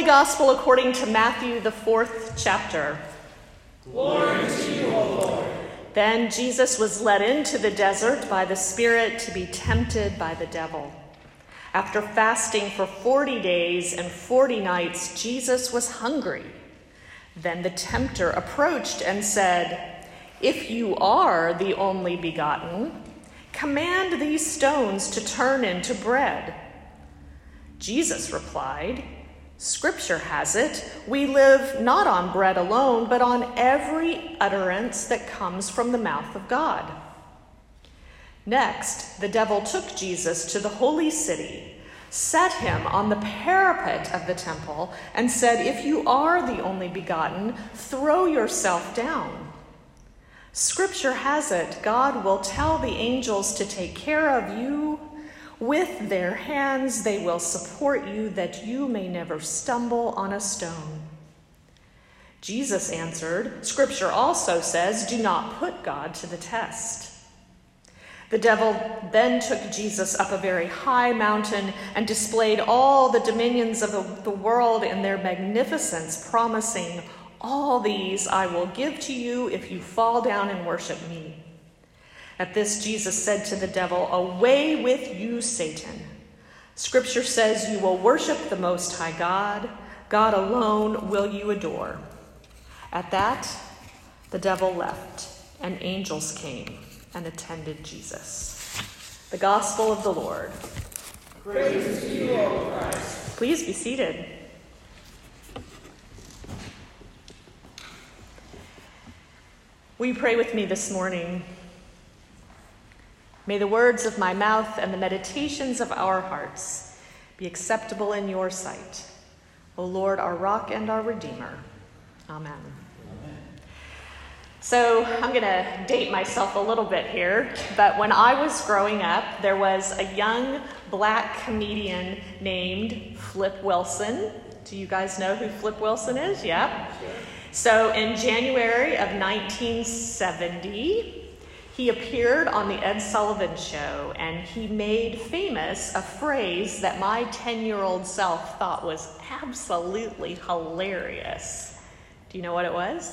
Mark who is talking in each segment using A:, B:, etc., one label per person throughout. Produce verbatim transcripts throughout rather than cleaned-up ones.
A: Gospel according to Matthew, the fourth chapter.
B: Glory to you, O Lord.
A: Then Jesus was led into the desert by the Spirit to be tempted by the devil. After fasting for forty days and forty nights, Jesus was hungry. Then the tempter approached and said, "If you are the only begotten, command these stones to turn into bread." Jesus replied, "Scripture has it, we live not on bread alone, but on every utterance that comes from the mouth of God." Next, the devil took Jesus to the holy city, set him on the parapet of the temple, and said, "If you are the only begotten, throw yourself down. Scripture has it, God will tell the angels to take care of you. With their hands they will support you, that you may never stumble on a stone." Jesus answered, "Scripture also says, do not put God to the test." The devil then took Jesus up a very high mountain and displayed all the dominions of the, the world in their magnificence, promising, "All these I will give to you if you fall down and worship me." At this, Jesus said to the devil, "Away with you, Satan. Scripture says you will worship the Most High God. God alone will you adore." At that, the devil left, and angels came and attended Jesus. The Gospel of the Lord.
B: Praise to you, O Christ.
A: Please be seated. Will you pray with me this morning? May the words of my mouth and the meditations of our hearts be acceptable in your sight, O Lord, our rock and our redeemer. Amen. Amen. So I'm going to date myself a little bit here, but when I was growing up, there was a young black comedian named Flip Wilson. Do you guys know who Flip Wilson is? Yeah. So in January of nineteen seventy, he appeared on the Ed Sullivan Show, and he made famous a phrase that my ten-year-old self thought was absolutely hilarious. Do you know what it was?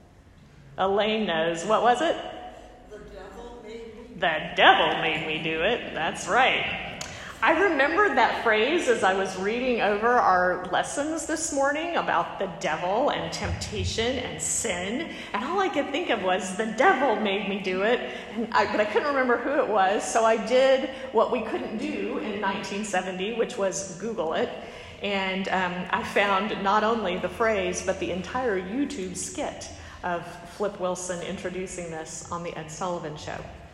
A: Elaine knows. What was it?
B: The devil made me.
A: The devil made me do it. That's right. I remembered that phrase as I was reading over our lessons this morning about the devil and temptation and sin, and all I could think of was the devil made me do it, and I, but I couldn't remember who it was, so I did what we couldn't do in nineteen seventy, which was Google it, and um, I found not only the phrase, but the entire YouTube skit of Flip Wilson introducing this on the Ed Sullivan Show.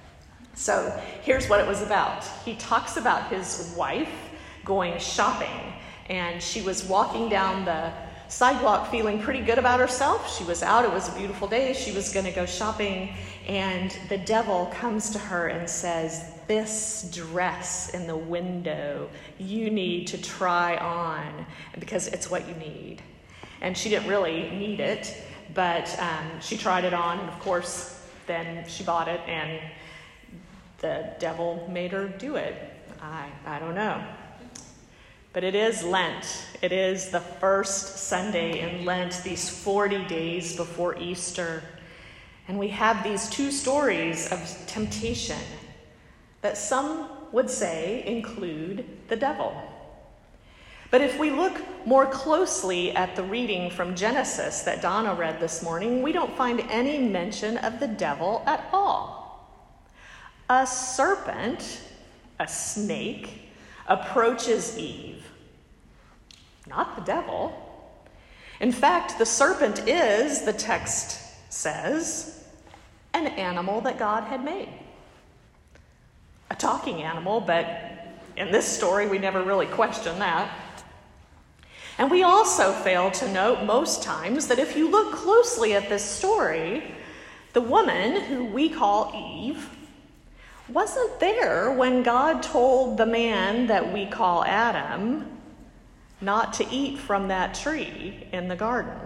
A: So here's what it was about. He talks about his wife going shopping, and she was walking down the sidewalk feeling pretty good about herself. She was out. It was a beautiful day. She was going to go shopping, and the devil comes to her and says, "This dress in the window, you need to try on because it's what you need." And she didn't really need it, but um, she tried it on, and of course, then she bought it, and the devil made her do it. I, I don't know. But it is Lent. It is the first Sunday in Lent, these forty days before Easter. And we have these two stories of temptation that some would say include the devil. But if we look more closely at the reading from Genesis that Donna read this morning, we don't find any mention of the devil at all. A serpent, a snake, approaches Eve, not the devil. In fact, the serpent is, the text says, an animal that God had made. A talking animal, but in this story, we never really question that. And we also fail to note most times that if you look closely at this story, the woman who we call Eve wasn't there when God told the man that we call Adam not to eat from that tree in the garden.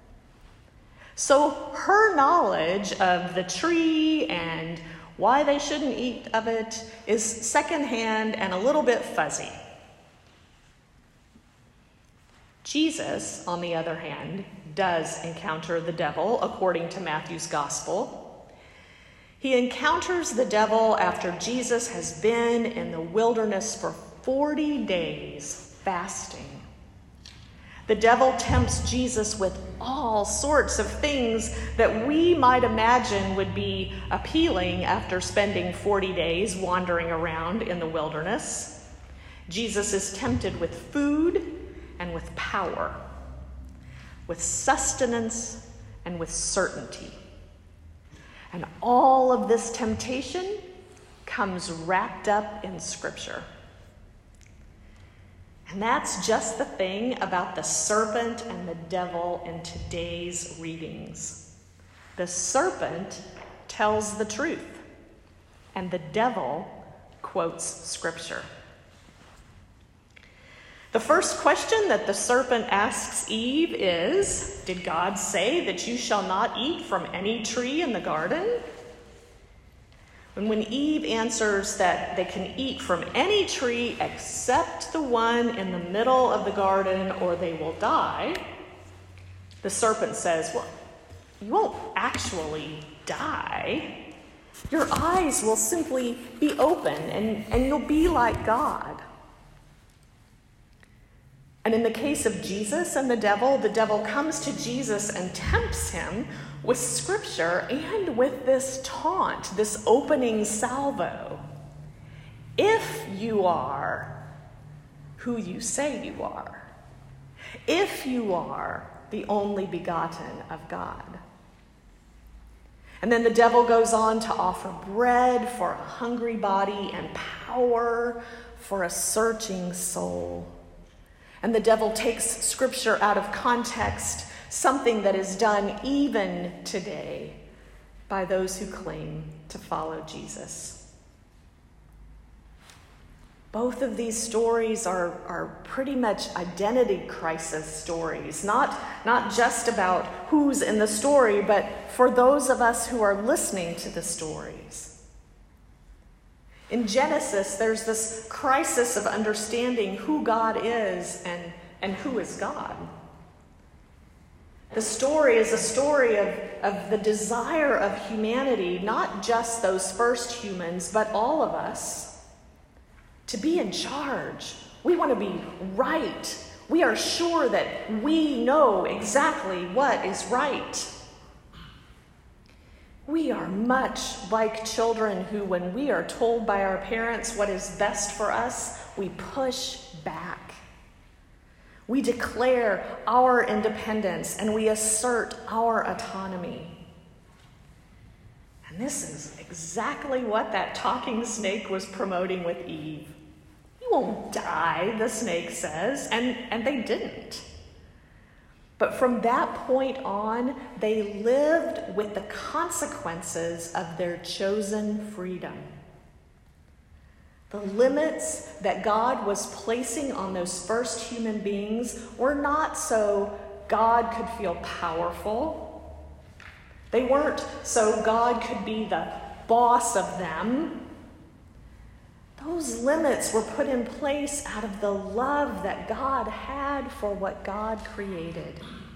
A: So her knowledge of the tree and why they shouldn't eat of it is secondhand and a little bit fuzzy. Jesus, on the other hand, does encounter the devil according to Matthew's gospel. He encounters the devil after Jesus has been in the wilderness for forty days fasting. The devil tempts Jesus with all sorts of things that we might imagine would be appealing after spending forty days wandering around in the wilderness. Jesus is tempted with food and with power, with sustenance and with certainty. And all of this temptation comes wrapped up in Scripture. And that's just the thing about the serpent and the devil in today's readings. The serpent tells the truth, and the devil quotes Scripture. The first question that the serpent asks Eve is, did God say that you shall not eat from any tree in the garden? And when Eve answers that they can eat from any tree except the one in the middle of the garden or they will die, the serpent says, well, you won't actually die. Your eyes will simply be open and, and you'll be like God. And in the case of Jesus and the devil, the devil comes to Jesus and tempts him with Scripture and with this taunt, this opening salvo. If you are who you say you are, if you are the only begotten of God. And then the devil goes on to offer bread for a hungry body and power for a searching soul. And the devil takes Scripture out of context, something that is done even today by those who claim to follow Jesus. Both of these stories are, are pretty much identity crisis stories, not, not just about who's in the story, but for those of us who are listening to the stories. In Genesis, there's this crisis of understanding who God is and, and who is God. The story is a story of, of the desire of humanity, not just those first humans, but all of us, to be in charge. We want to be right. We are sure that we know exactly what is right. We are much like children who, when we are told by our parents what is best for us, we push back. We declare our independence and we assert our autonomy. And this is exactly what that talking snake was promoting with Eve. You won't die, the snake says, and, and they didn't. But from that point on, they lived with the consequences of their chosen freedom. The limits that God was placing on those first human beings were not so God could feel powerful. They weren't so God could be the boss of them. Those limits were put in place out of the love that God had for what God created.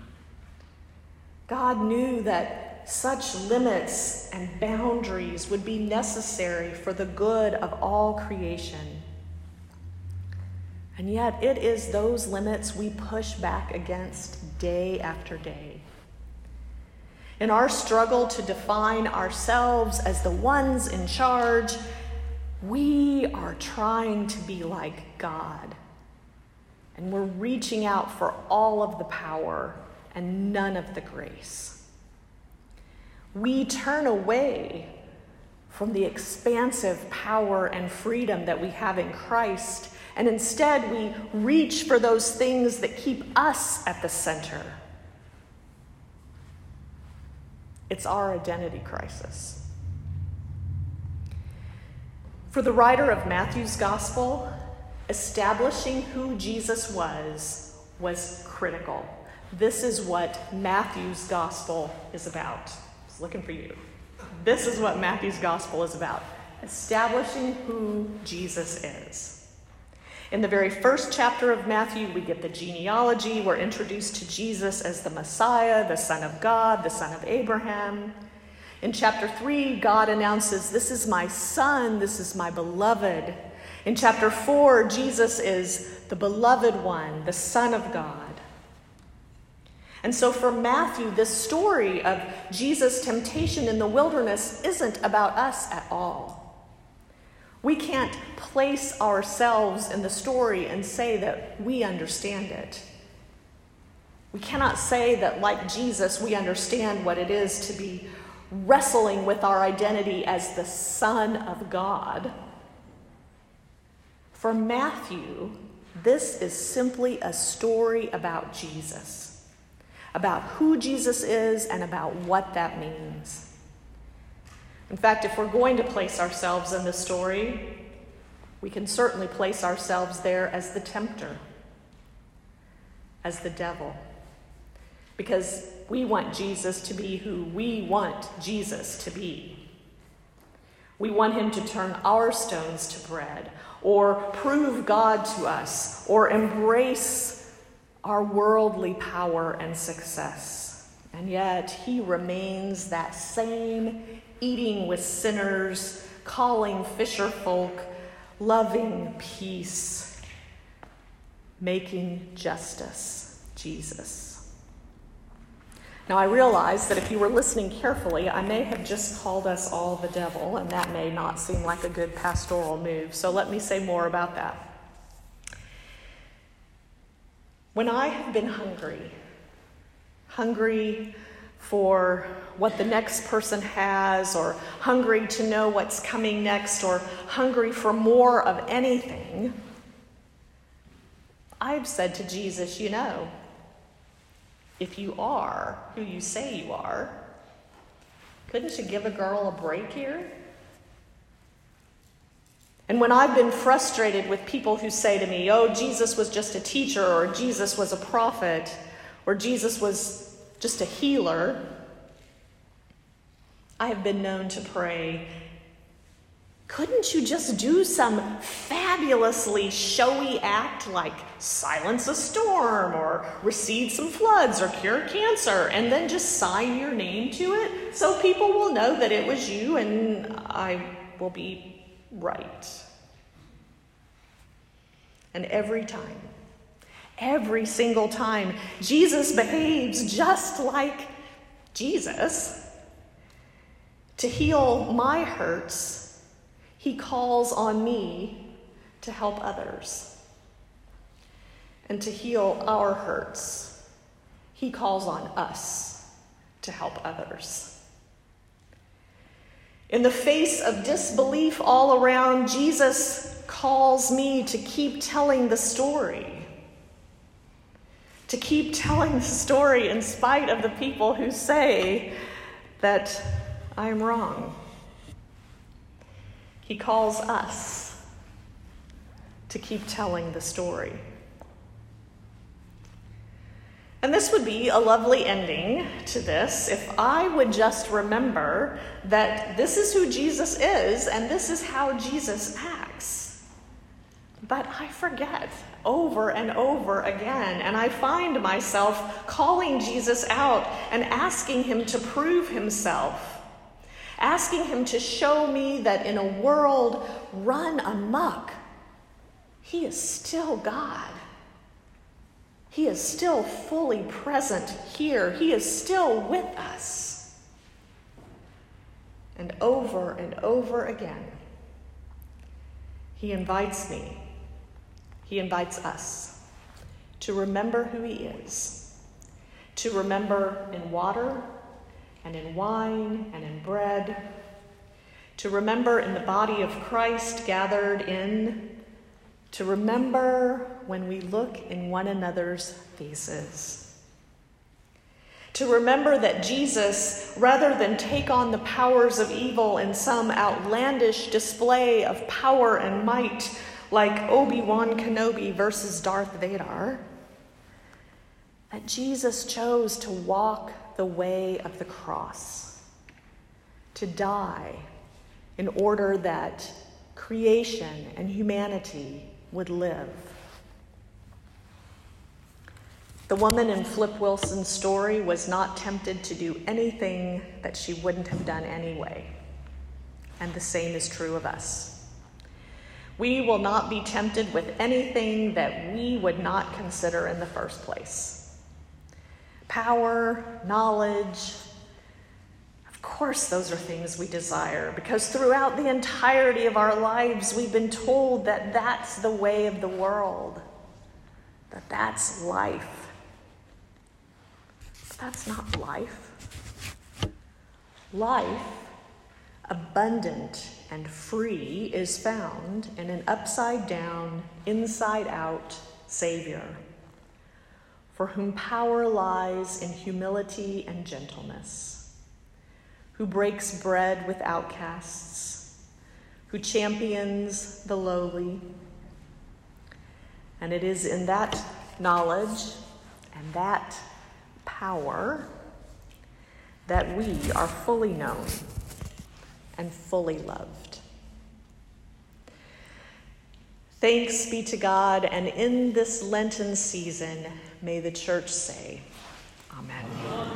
A: God knew that such limits and boundaries would be necessary for the good of all creation. And yet it is those limits we push back against day after day. In our struggle to define ourselves as the ones in charge, we are trying to be like God. And we're reaching out for all of the power and none of the grace. We turn away from the expansive power and freedom that we have in Christ, and instead we reach for those things that keep us at the center. It's our identity crisis. For the writer of Matthew's gospel, establishing who Jesus was was critical. This is what Matthew's gospel is about. I was looking for you. This is what Matthew's gospel is about. Establishing who Jesus is. In the very first chapter of Matthew, we get the genealogy. We're introduced to Jesus as the Messiah, the Son of God, the Son of Abraham. In chapter three, God announces, "This is my Son, this is my beloved." In chapter four, Jesus is the beloved one, the Son of God. And so for Matthew, this story of Jesus' temptation in the wilderness isn't about us at all. We can't place ourselves in the story and say that we understand it. We cannot say that, like Jesus, we understand what it is to be wrestling with our identity as the Son of God. For Matthew, this is simply a story about Jesus, about who Jesus is and about what that means. In fact, if we're going to place ourselves in the story, we can certainly place ourselves there as the tempter, as the devil, because we want Jesus to be who we want Jesus to be. We want him to turn our stones to bread, or prove God to us, or embrace our worldly power and success. And yet he remains that same eating with sinners, calling fisher folk, loving peace, making justice, Jesus. Now, I realize that if you were listening carefully, I may have just called us all the devil, and that may not seem like a good pastoral move. So let me say more about that. When I have been hungry, hungry for what the next person has, or hungry to know what's coming next, or hungry for more of anything, I've said to Jesus, you know, if you are who you say you are, couldn't you give a girl a break here? And when I've been frustrated with people who say to me, oh, Jesus was just a teacher, or Jesus was a prophet, or Jesus was just a healer, I have been known to pray, couldn't you just do some fabulously showy act like silence a storm, or recede some floods, or cure cancer, and then just sign your name to it so people will know that it was you and I will be right? And every time, every single time, Jesus behaves just like Jesus. To heal my hurts, he calls on me to help others. And to heal our hurts, he calls on us to help others. In the face of disbelief all around, Jesus calls me to keep telling the story. To keep telling the story in spite of the people who say that I'm wrong. He calls us to keep telling the story. And this would be a lovely ending to this if I would just remember that this is who Jesus is and this is how Jesus acts. But I forget over and over again, and I find myself calling Jesus out and asking him to prove himself, asking him to show me that in a world run amok, he is still God. He is still fully present here. He is still with us. And over and over again, he invites me, he invites us to remember who he is, to remember in water and in wine and in bread, to remember in the body of Christ gathered in, to remember when we look in one another's faces. To remember that Jesus, rather than take on the powers of evil in some outlandish display of power and might, like Obi-Wan Kenobi versus Darth Vader, that Jesus chose to walk the way of the cross, to die in order that creation and humanity would live. The woman in Flip Wilson's story was not tempted to do anything that she wouldn't have done anyway. And the same is true of us. We will not be tempted with anything that we would not consider in the first place. Power, knowledge, of course those are things we desire, because throughout the entirety of our lives we've been told that that's the way of the world, that that's life. But that's not life. Life, abundant and free, is found in an upside-down, inside-out Savior, for whom power lies in humility and gentleness, who breaks bread with outcasts, who champions the lowly. And it is in that knowledge and that power that we are fully known and fully loved. Thanks be to God, and in this Lenten season, may the church say, Amen. Amen.